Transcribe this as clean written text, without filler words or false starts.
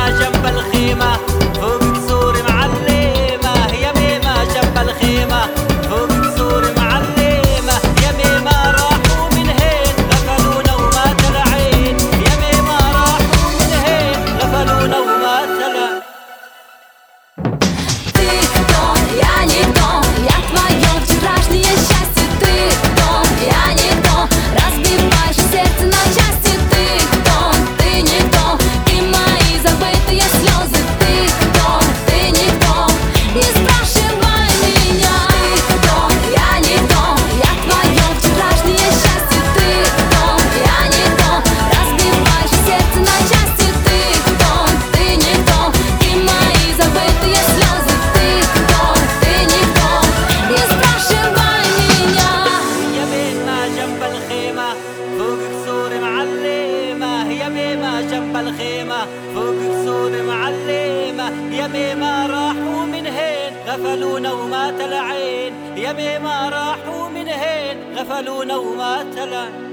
ميمة جنب الخيمة فوق قصور معلمة، يا ميمة جنب الخيمة فوق قصور معلمة، يا ميمة راحوا من هين غفلونا ومات العين، يا ميمة راحوا من هين غفلونا ومات العين. Ты кто, я не то, я твое вчерашнее счастье. Ты кто, я не то, разбиваешь сердце на части. Ты кто, ты никто, и мои забытые слезы. Ты кто, ты никто, не спрашивай меня. Ты кто, я не то, я твое вчерашнее счастье. Ты кто, я не то, разбиваешь сердце на части. Ты кто, ты никто, и мои забытые слезы. Ты кто, ты никто, не спрашивай меня. يا ميمة جنب الخيمة فوق قصور معلمة، يا ميمة جنب الخيمة فوق قصور معلمة، يا ميمة راحوا من هين غفلونا ومات العين، يا ميمة راحوا من هين غفلونا ومات العين.